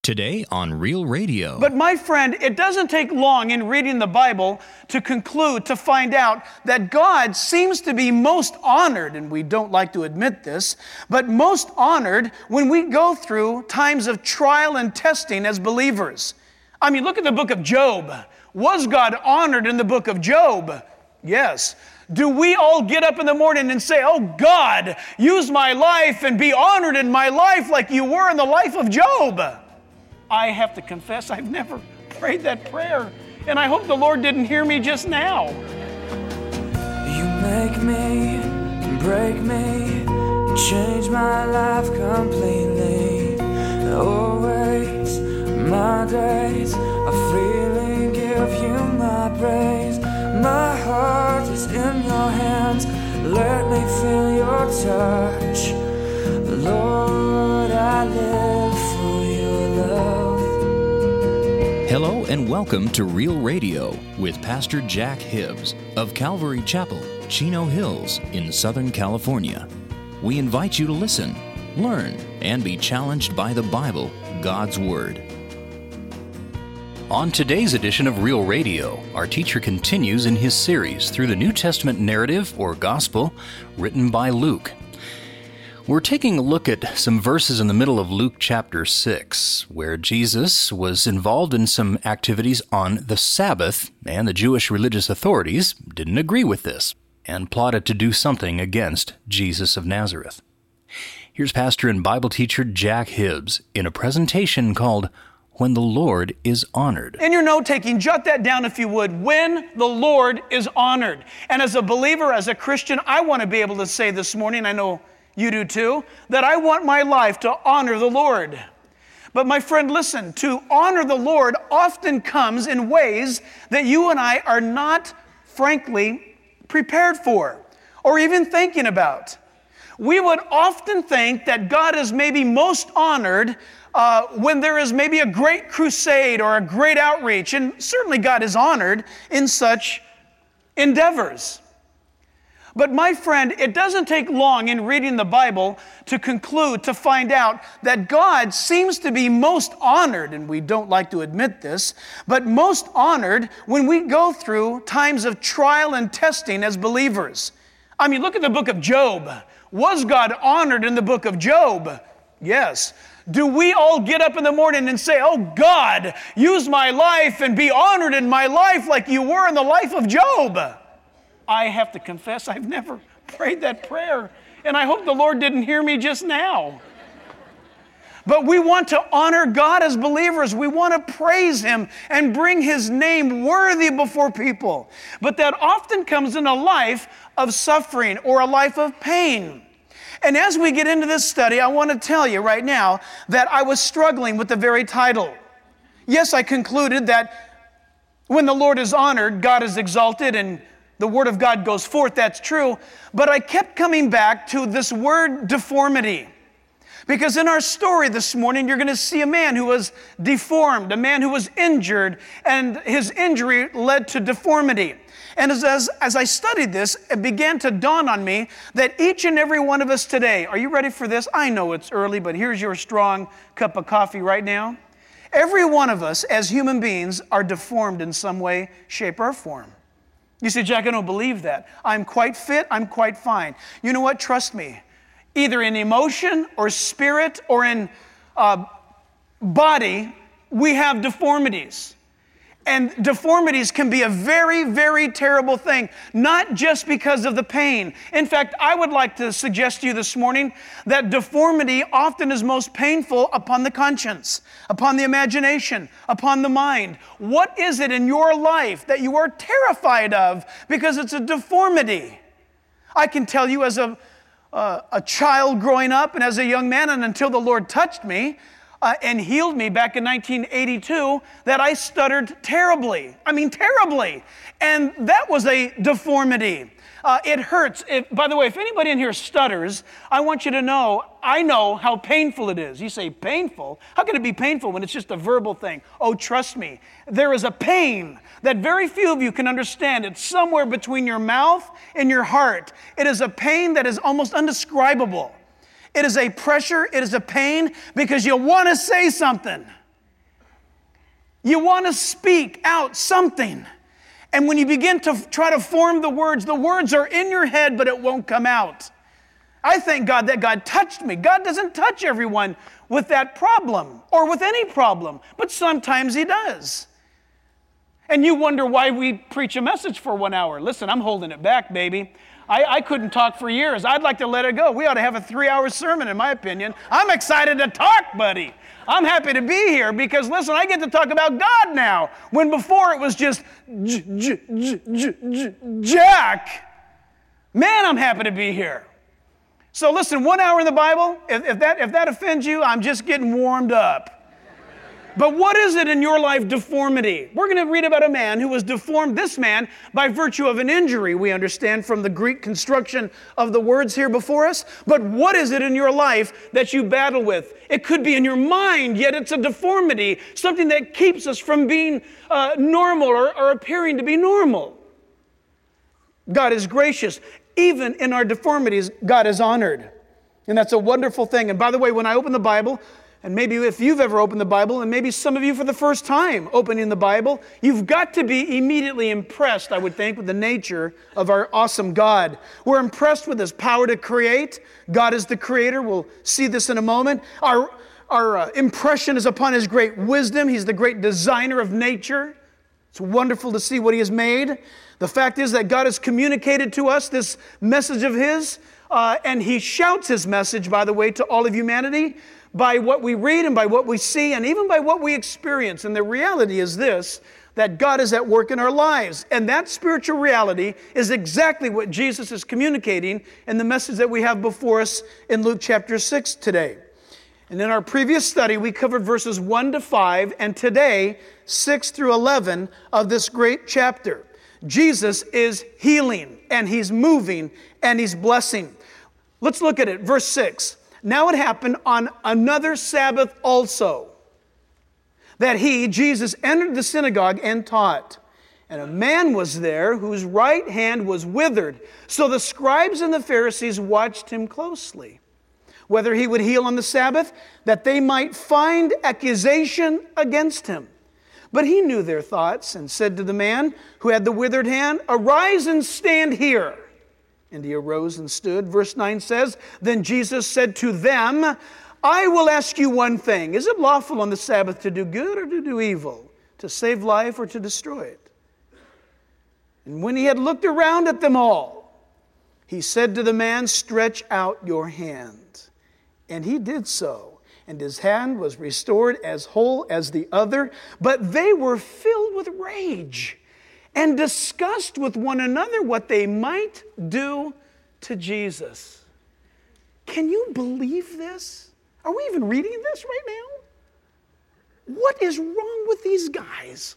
Today on Real Radio. But my friend, it doesn't take long in reading the Bible to find out that God seems to be most honored, and we don't like to admit this, but most honored when we go through times of trial and testing as believers. I mean, look at the book of Job. Was God honored in the book of Job? Yes. Do we all get up in the morning and say, "Oh God, use my life and be honored in my life like you were in the life of Job"? I have to confess, I've never prayed that prayer, and I hope the Lord didn't hear me just now. You make me, break me, change my life completely. Always, my days, I freely give you my praise. My heart is in your hands, let me feel your touch. Lord, I live for your love. Hello and welcome to Real Radio with Pastor Jack Hibbs of Calvary Chapel, Chino Hills in Southern California. We invite you to listen, learn, and be challenged by the Bible, God's Word. On today's edition of Real Radio, our teacher continues in his series through the New Testament narrative or gospel written by Luke. We're taking a look at some verses in the middle of Luke chapter 6, where Jesus was involved in some activities on the Sabbath, and the Jewish religious authorities didn't agree with this and plotted to do something against Jesus of Nazareth. Here's pastor and Bible teacher Jack Hibbs in a presentation called When the Lord is Honored. In your note-taking, jot that down if you would. When the Lord is honored. And as a believer, as a Christian, I want to be able to say this morning, I know you do too, that I want my life to honor the Lord. But my friend, listen, to honor the Lord often comes in ways that you and I are not, frankly, prepared for or even thinking about. We would often think that God is maybe most honored when there is maybe a great crusade or a great outreach, and certainly God is honored in such endeavors. But my friend, it doesn't take long in reading the Bible to find out that God seems to be most honored, and we don't like to admit this, but most honored when we go through times of trial and testing as believers. I mean, look at the book of Job. Was God honored in the book of Job? Yes. Do we all get up in the morning and say, "Oh God, use my life and be honored in my life like you were in the life of Job"? I have to confess, I've never prayed that prayer, and I hope the Lord didn't hear me just now. But we want to honor God as believers. We want to praise Him and bring His name worthy before people. But that often comes in a life of suffering or a life of pain. And as we get into this study, I want to tell you right now that I was struggling with the very title. Yes, I concluded that when the Lord is honored, God is exalted, and the Word of God goes forth. That's true. But I kept coming back to this word deformity. Because in our story this morning, you're going to see a man who was deformed, a man who was injured, and his injury led to deformity. And as I studied this, it began to dawn on me that each and every one of us today, are you ready for this? I know it's early, but here's your strong cup of coffee right now. Every one of us as human beings are deformed in some way, shape, or form. You say, "Jack, I don't believe that. I'm quite fit, I'm quite fine." You know what? Trust me. Either in emotion or spirit or in body, we have deformities. And deformities can be a very, very terrible thing, not just because of the pain. In fact, I would like to suggest to you this morning that deformity often is most painful upon the conscience, upon the imagination, upon the mind. What is it in your life that you are terrified of because it's a deformity? I can tell you as a child growing up and as a young man, and until the Lord touched me, and healed me back in 1982, that I stuttered terribly. I mean, terribly. And that was a deformity. It hurts. By the way, if anybody in here stutters, I want you to know, I know how painful it is. You say, painful? How can it be painful when it's just a verbal thing? Oh, trust me. There is a pain that very few of you can understand. It's somewhere between your mouth and your heart. It is a pain that is almost indescribable. It is a pressure, it is a pain, because you want to say something. You want to speak out something. And when you begin to try to form the words are in your head, but it won't come out. I thank God that God touched me. God doesn't touch everyone with that problem or with any problem, but sometimes He does. And you wonder why we preach a message for 1 hour. Listen, I'm holding it back, baby. I couldn't talk for years. I'd like to let it go. We ought to have a 3-hour sermon, in my opinion. I'm excited to talk, buddy. I'm happy to be here because, listen, I get to talk about God now, when before it was just Jack. Man, I'm happy to be here. So listen, 1 hour in the Bible, if that offends you, I'm just getting warmed up. But what is it in your life, deformity? We're going to read about a man who was deformed, this man, by virtue of an injury, we understand from the Greek construction of the words here before us. But what is it in your life that you battle with? It could be in your mind, yet it's a deformity, something that keeps us from being normal or appearing to be normal. God is gracious. Even in our deformities, God is honored. And that's a wonderful thing. And by the way, when I open the Bible, and maybe if you've ever opened the Bible, and maybe some of you for the first time opening the Bible, you've got to be immediately impressed, I would think, with the nature of our awesome God. We're impressed with His power to create. God is the creator. We'll see this in a moment. Our impression is upon His great wisdom. He's the great designer of nature. It's wonderful to see what He has made. The fact is that God has communicated to us this message of His, and He shouts His message, by the way, to all of humanity, by what we read and by what we see and even by what we experience. And the reality is this, that God is at work in our lives. And that spiritual reality is exactly what Jesus is communicating in the message that we have before us in Luke chapter 6 today. And in our previous study, we covered verses 1 to 5, and today, 6 through 11 of this great chapter. Jesus is healing, and He's moving, and He's blessing. Let's look at it. Verse 6. Now it happened on another Sabbath also, that He, Jesus, entered the synagogue and taught. And a man was there whose right hand was withered. So the scribes and the Pharisees watched Him closely, whether He would heal on the Sabbath, that they might find accusation against Him. But He knew their thoughts and said to the man who had the withered hand, "Arise and stand here." And he arose and stood. Verse 9 says, Then Jesus said to them, I will ask you one thing. Is it lawful on the Sabbath to do good or to do evil, to save life or to destroy it? And when He had looked around at them all, He said to the man, Stretch out your hand. And he did so. And his hand was restored as whole as the other. But they were filled with rage and discussed with one another what they might do to Jesus. Can you believe this? Are we even reading this right now? What is wrong with these guys?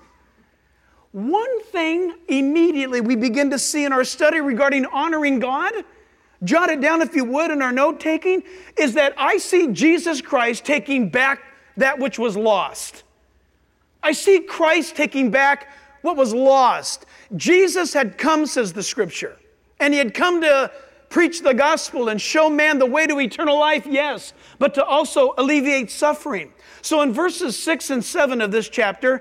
One thing immediately we begin to see in our study regarding honoring God, jot it down if you would in our note-taking, is that I see Jesus Christ taking back that which was lost. I see Christ taking back what was lost. Jesus had come, says the Scripture, and He had come to preach the gospel and show man the way to eternal life, yes, but to also alleviate suffering. So in verses 6 and 7 of this chapter,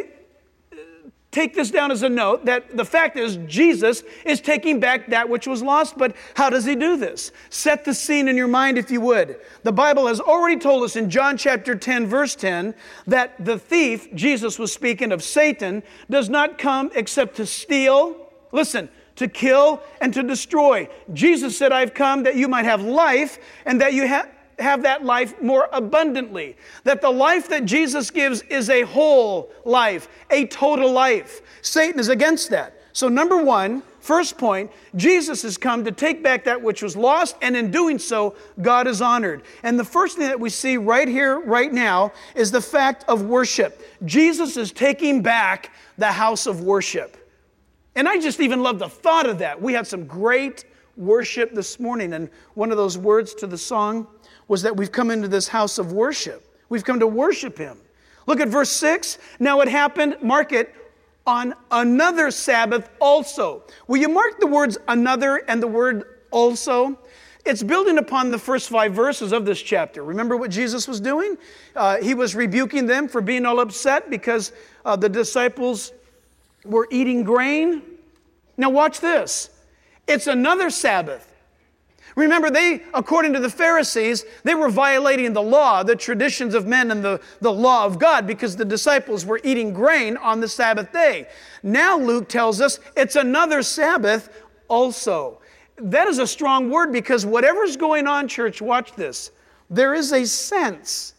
take this down as a note, that the fact is Jesus is taking back that which was lost, but how does He do this? Set the scene in your mind if you would. The Bible has already told us in John chapter 10, verse 10, that the thief, Jesus was speaking of Satan, does not come except to steal, listen, to kill and to destroy. Jesus said, I've come that you might have life and that you have that life more abundantly. That the life that Jesus gives is a whole life, a total life. Satan is against that. So number one, first point, Jesus has come to take back that which was lost, and in doing so, God is honored. And the first thing that we see right here, right now, is the fact of worship. Jesus is taking back the house of worship. And I just even love the thought of that. We had some great worship this morning, and one of those words to the song was that we've come into this house of worship. We've come to worship Him. Look at verse 6. Now it happened, mark it, on another Sabbath also. Will you mark the words another and the word also? It's building upon the first 5 verses of this chapter. Remember what Jesus was doing? He was rebuking them for being all upset because the disciples were eating grain. Now watch this. It's another Sabbath. Remember, according to the Pharisees, they were violating the law, the traditions of men and the law of God, because the disciples were eating grain on the Sabbath day. Now Luke tells us it's another Sabbath also. That is a strong word, because whatever's going on, church, watch this. There is a sense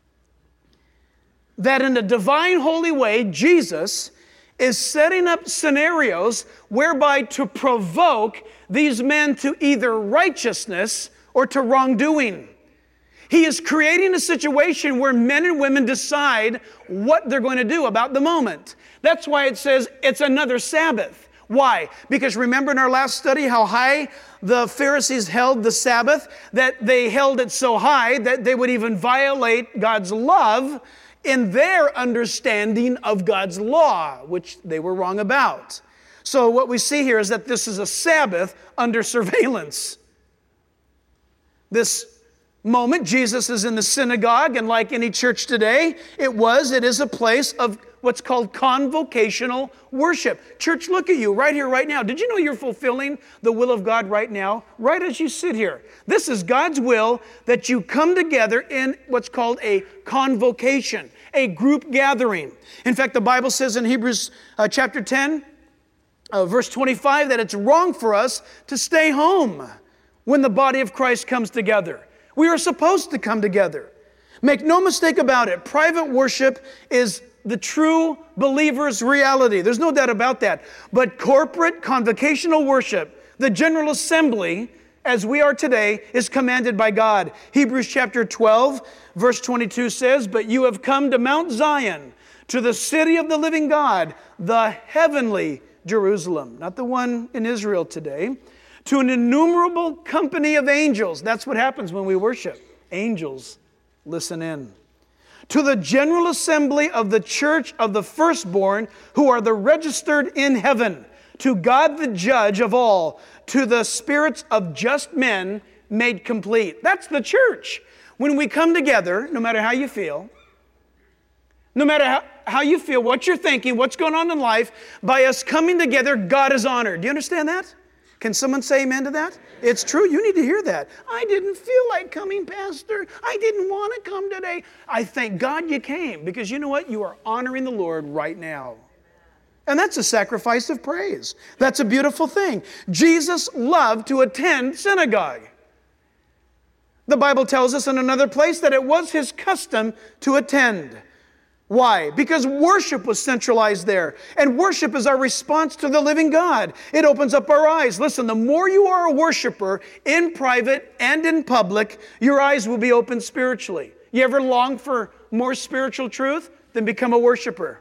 that in a divine, holy way, Jesus is setting up scenarios whereby to provoke these men to either righteousness or to wrongdoing. He is creating a situation where men and women decide what they're going to do about the moment. That's why it says it's another Sabbath. Why? Because remember in our last study how high the Pharisees held the Sabbath, that they held it so high that they would even violate God's love in their understanding of God's law, which they were wrong about. So what we see here is that this is a Sabbath under surveillance. This moment, Jesus is in the synagogue, and like any church today, it is a place of what's called convocational worship. Church, look at you right here, right now. Did you know you're fulfilling the will of God right now? Right as you sit here. This is God's will, that you come together in what's called a convocation, a group gathering. In fact, the Bible says in Hebrews chapter 10, verse 25, that it's wrong for us to stay home when the body of Christ comes together. We are supposed to come together. Make no mistake about it. Private worship is the true believer's reality. There's no doubt about that. But corporate convocational worship, the general assembly, as we are today, is commanded by God. Hebrews chapter 12, verse 22 says, "But you have come to Mount Zion, to the city of the living God, the heavenly Jerusalem," not the one in Israel today, "to an innumerable company of angels." That's what happens when we worship. Angels listen in. "To the general assembly of the church of the firstborn, who are the registered in heaven, to God the judge of all, to the spirits of just men made complete." That's the church. When we come together, no matter how you feel, no matter how you feel, what you're thinking, what's going on in life, by us coming together, God is honored. Do you understand that? Can someone say amen to that? It's true. You need to hear that. "I didn't feel like coming, Pastor. I didn't want to come today." I thank God you came, because you know what? You are honoring the Lord right now. And that's a sacrifice of praise. That's a beautiful thing. Jesus loved to attend synagogue. The Bible tells us in another place that it was his custom to attend. Why? Because worship was centralized there. And worship is our response to the living God. It opens up our eyes. Listen, the more you are a worshiper in private and in public, your eyes will be open spiritually. You ever long for more spiritual truth? Then become a worshiper.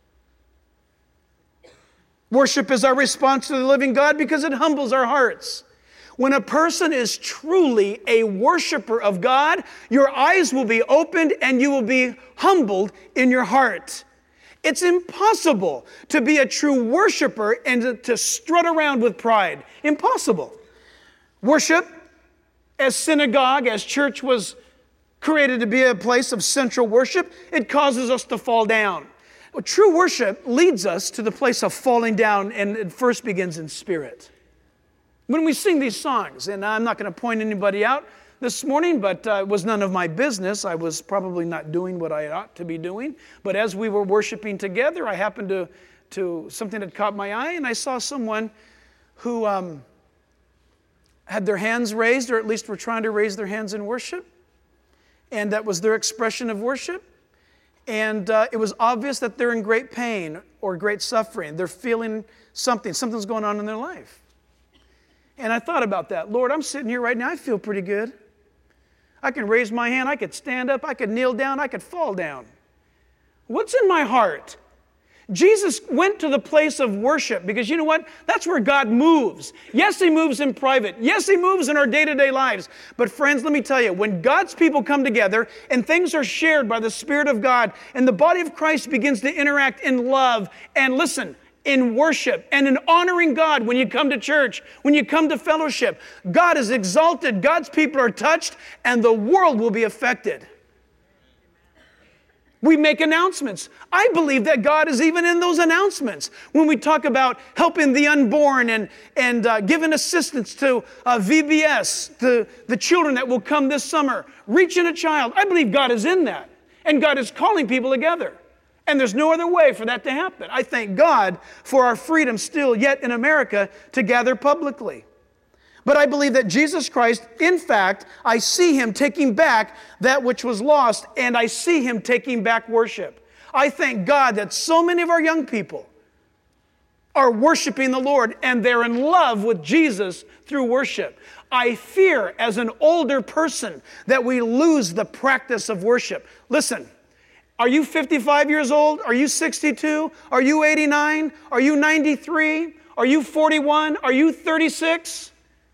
Worship is our response to the living God because it humbles our hearts. When a person is truly a worshiper of God, your eyes will be opened and you will be humbled in your heart. It's impossible to be a true worshiper and to strut around with pride. Impossible. Worship, as synagogue, as church was created to be a place of central worship, it causes us to fall down. Well, true worship leads us to the place of falling down, and it first begins in spirit. When we sing these songs, and I'm not going to point anybody out this morning, but it was none of my business. I was probably not doing what I ought to be doing. But as we were worshiping together, I happened to something that caught my eye, and I saw someone who had their hands raised, or at least were trying to raise their hands in worship. And that was their expression of worship. And it was obvious that they're in great pain or great suffering. They're feeling something's going on in their life. And I thought about that. Lord, I'm sitting here right now. I feel pretty good. I can raise my hand. I could stand up. I could kneel down. I could fall down. What's in my heart? Jesus went to the place of worship because you know what? That's where God moves. Yes, he moves in private. Yes, he moves in our day-to-day lives. But friends, let me tell you, when God's people come together and things are shared by the Spirit of God and the body of Christ begins to interact in love and listen, in worship and in honoring God when you come to church, when you come to fellowship. God is exalted, God's people are touched, and the world will be affected. We make announcements. I believe that God is even in those announcements. When we talk about helping the unborn and giving assistance to VBS, to the children that will come this summer, reaching a child, I believe God is in that. And God is calling people together. And there's no other way for that to happen. I thank God for our freedom still yet in America to gather publicly. But I believe that Jesus Christ, in fact, I see Him taking back that which was lost, and I see Him taking back worship. I thank God that so many of our young people are worshiping the Lord, and they're in love with Jesus through worship. I fear, as an older person, that we lose the practice of worship. Listen, are you 55 years old? Are you 62? Are you 89? Are you 93? Are you 41? Are you 36?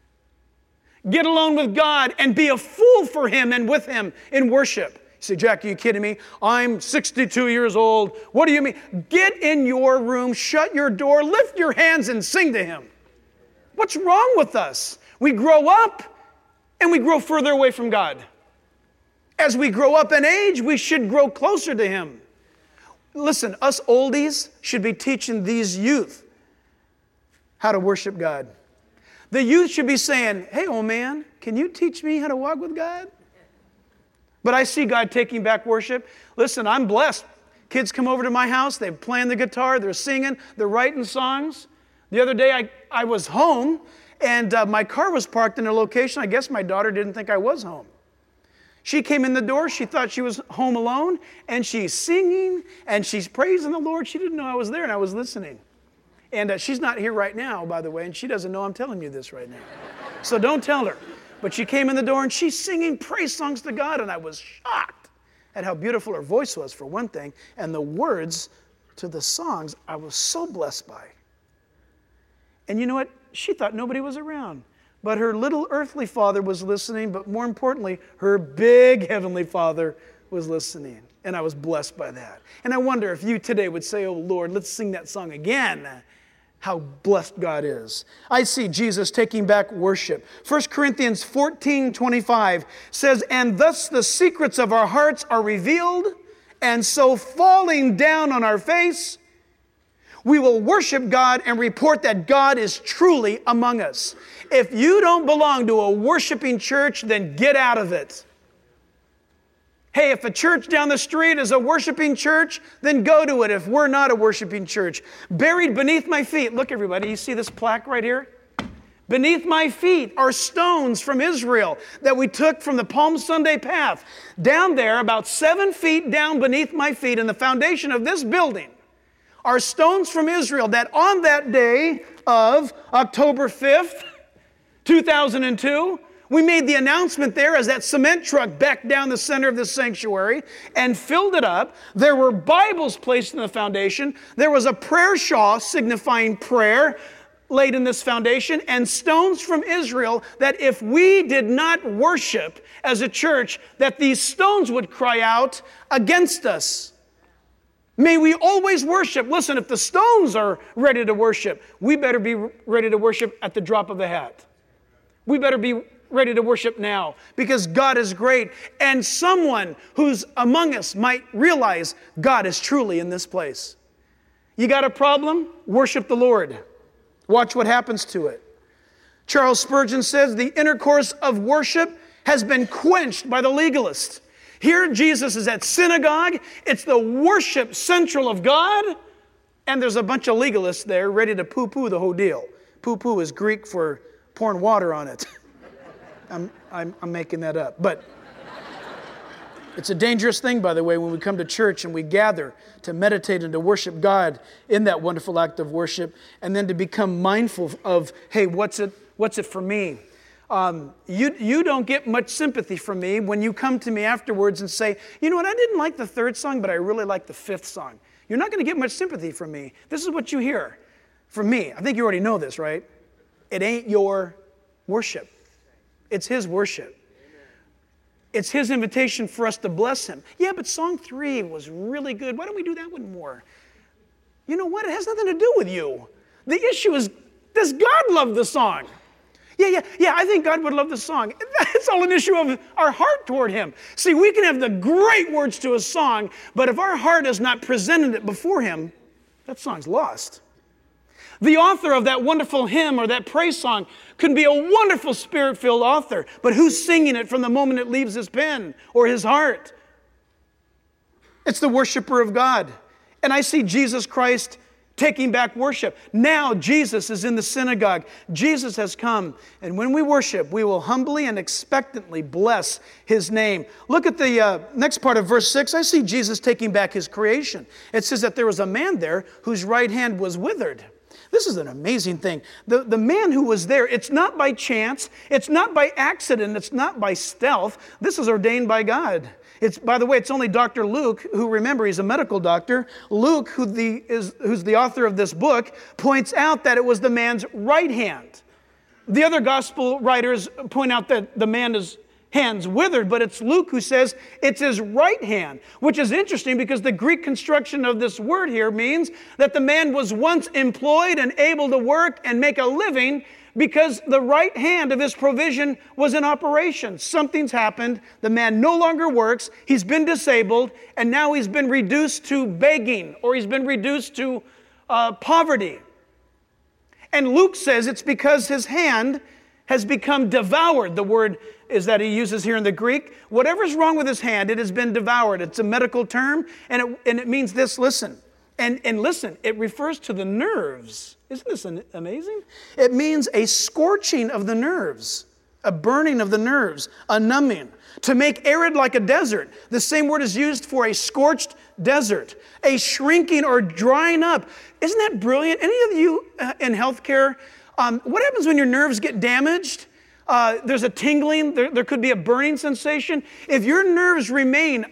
Get alone with God and be a fool for Him and with Him in worship. You say, Jack, are you kidding me? I'm 62 years old. What do you mean? Get in your room, shut your door, lift your hands and sing to Him. What's wrong with us? We grow up and we grow further away from God. As we grow up in age, we should grow closer to Him. Listen, us oldies should be teaching these youth how to worship God. The youth should be saying, hey, old man, can you teach me how to walk with God? But I see God taking back worship. Listen, I'm blessed. Kids come over to my house, they're playing the guitar, they're singing, they're writing songs. The other day I was home and my car was parked in a location. I guess my daughter didn't think I was home. She came in the door, she thought she was home alone, and she's singing and she's praising the Lord. She didn't know I was there and I was listening. And she's not here right now, by the way, and she doesn't know I'm telling you this right now. So don't tell her. But she came in the door and she's singing praise songs to God, and I was shocked at how beautiful her voice was, for one thing, and the words to the songs I was so blessed by. And you know what? She thought nobody was around. But her little earthly father was listening, but more importantly, her big heavenly Father was listening. And I was blessed by that. And I wonder if you today would say, oh Lord, let's sing that song again. How blessed God is. I see Jesus taking back worship. 1 Corinthians 14:25 says, and thus the secrets of our hearts are revealed, and so falling down on our face, we will worship God and report that God is truly among us. If you don't belong to a worshiping church, then get out of it. Hey, if a church down the street is a worshiping church, then go to it if we're not a worshiping church. Buried beneath my feet. Look, everybody, you see this plaque right here? Beneath my feet are stones from Israel that we took from the Palm Sunday path. Down there, about 7 feet down beneath my feet in the foundation of this building, are stones from Israel that on that day of October 5th, 2002, we made the announcement there as that cement truck backed down the center of the sanctuary and filled it up. There were Bibles placed in the foundation. There was a prayer shawl signifying prayer laid in this foundation, and stones from Israel that if we did not worship as a church, that these stones would cry out against us. May we always worship. Listen, if the stones are ready to worship, we better be ready to worship at the drop of a hat. We better be ready to worship now, because God is great, and someone who's among us might realize God is truly in this place. You got a problem? Worship the Lord. Watch what happens to it. Charles Spurgeon says the intercourse of worship has been quenched by the legalist. Here Jesus is at synagogue. It's the worship central of God, and there's a bunch of legalists there ready to poo-poo the whole deal. Poo-poo is Greek for pouring water on it. I'm making that up. But it's a dangerous thing, by the way, when we come to church and we gather to meditate and to worship God in that wonderful act of worship, and then to become mindful of, hey, what's it for me? You don't get much sympathy from me when you come to me afterwards and say, you know what, I didn't like the third song, but I really like the fifth song. You're not going to get much sympathy from me. This is what you hear from me. I think you already know this, right? It ain't your worship. It's His worship. It's His invitation for us to bless Him. Yeah, but song 3 was really good. Why don't we do that one more? You know what? It has nothing to do with you. The issue is, does God love the song? Yeah, I think God would love the song. It's all an issue of our heart toward Him. See, we can have the great words to a song, but if our heart has not presented it before Him, that song's lost. The author of that wonderful hymn or that praise song could be a wonderful Spirit-filled author, but who's singing it from the moment it leaves his pen or his heart? It's the worshiper of God. And I see Jesus Christ taking back worship. Now Jesus is in the synagogue. Jesus has come. And when we worship, we will humbly and expectantly bless His name. Look at the next part of verse 6. I see Jesus taking back His creation. It says that there was a man there whose right hand was withered. This is an amazing thing. The man who was there, it's not by chance, it's not by accident, it's not by stealth. This is ordained by God. By the way, it's only Dr. Luke, who, remember, he's a medical doctor. Luke, who's the author of this book, points out that it was the man's right hand. The other gospel writers point out that the man's hands withered, but it's Luke who says it's his right hand, which is interesting because the Greek construction of this word here means that the man was once employed and able to work and make a living because the right hand of his provision was in operation. Something's happened. The man no longer works. He's been disabled, and now he's been reduced to begging, or he's been reduced to poverty. And Luke says it's because his hand has become devoured. The word is that he uses here in the Greek. Whatever's wrong with his hand, it has been devoured. It's a medical term, and it means this, listen. And listen, it refers to the nerves. Isn't this amazing? It means a scorching of the nerves, a burning of the nerves, a numbing. To make arid like a desert. The same word is used for a scorched desert, a shrinking or drying up. Isn't that brilliant? Any of you in healthcare, what happens when your nerves get damaged? There's a tingling, there could be a burning sensation. If your nerves remain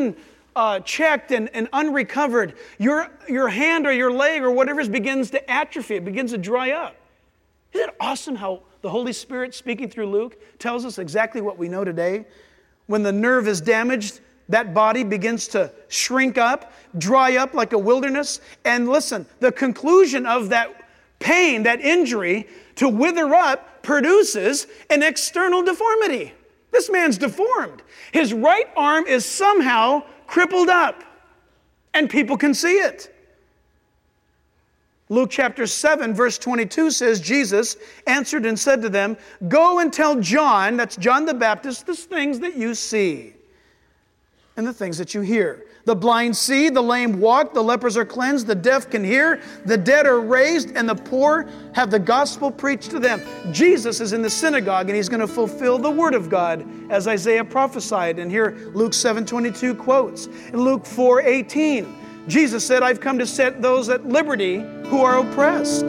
unchecked and unrecovered, your hand or your leg or whatever begins to atrophy, it begins to dry up. Isn't it awesome how the Holy Spirit, speaking through Luke, tells us exactly what we know today? When the nerve is damaged, that body begins to shrink up, dry up like a wilderness. And listen, the conclusion of that pain, that injury, to wither up produces an external deformity. This man's deformed. His right arm is somehow crippled up, and people can see it. Luke chapter 7, verse 22 says, Jesus answered and said to them, "Go and tell John," that's John the Baptist, "the things that you see and the things that you hear. The blind see, the lame walk, the lepers are cleansed, the deaf can hear, the dead are raised, and the poor have the gospel preached to them." Jesus is in the synagogue, and He's going to fulfill the word of God as Isaiah prophesied. And here Luke 7:22 quotes. In Luke 4:18, Jesus said, "I've come to set those at liberty who are oppressed."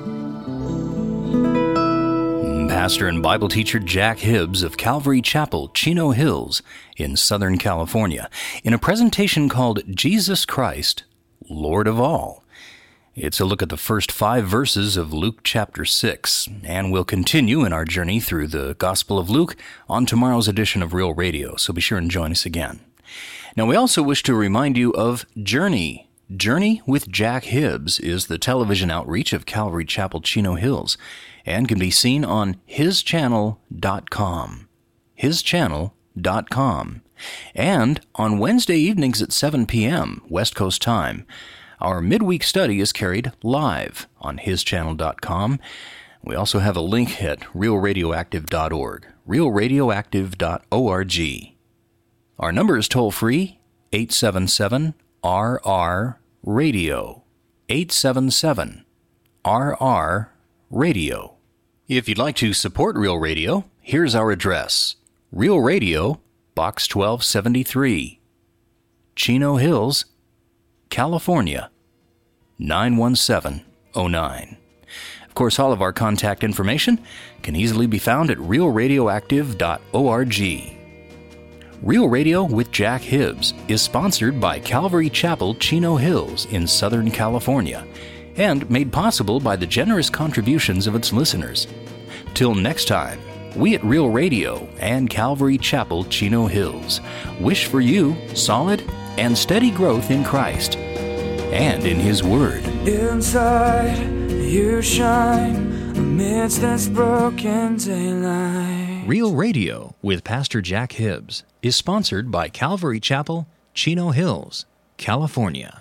Pastor and Bible teacher Jack Hibbs of Calvary Chapel, Chino Hills in Southern California, in a presentation called Jesus Christ, Lord of All. It's a look at the first 5 verses of Luke chapter 6, and we'll continue in our journey through the Gospel of Luke on tomorrow's edition of Real Radio, so be sure and join us again. Now, we also wish to remind you of Journey. Journey with Jack Hibbs is the television outreach of Calvary Chapel, Chino Hills, and can be seen on hischannel.com. hischannel.com. And on Wednesday evenings at 7 p.m. West Coast time, our midweek study is carried live on hischannel.com. We also have a link at realradioactive.org, realradioactive.org. Our number is toll-free, 877-RR-RADIO, 877-RR-RADIO. If you'd like to support Real Radio, here's our address. Real Radio, Box 1273, Chino Hills, California, 91709. Of course, all of our contact information can easily be found at realradioactive.org. Real Radio with Jack Hibbs is sponsored by Calvary Chapel, Chino Hills in Southern California, and made possible by the generous contributions of its listeners. Till next time, we at Real Radio and Calvary Chapel, Chino Hills wish for you solid and steady growth in Christ. and in His Word. Inside you shine amidst this broken daylight. Real Radio with Pastor Jack Hibbs is sponsored by Calvary Chapel, Chino Hills, California.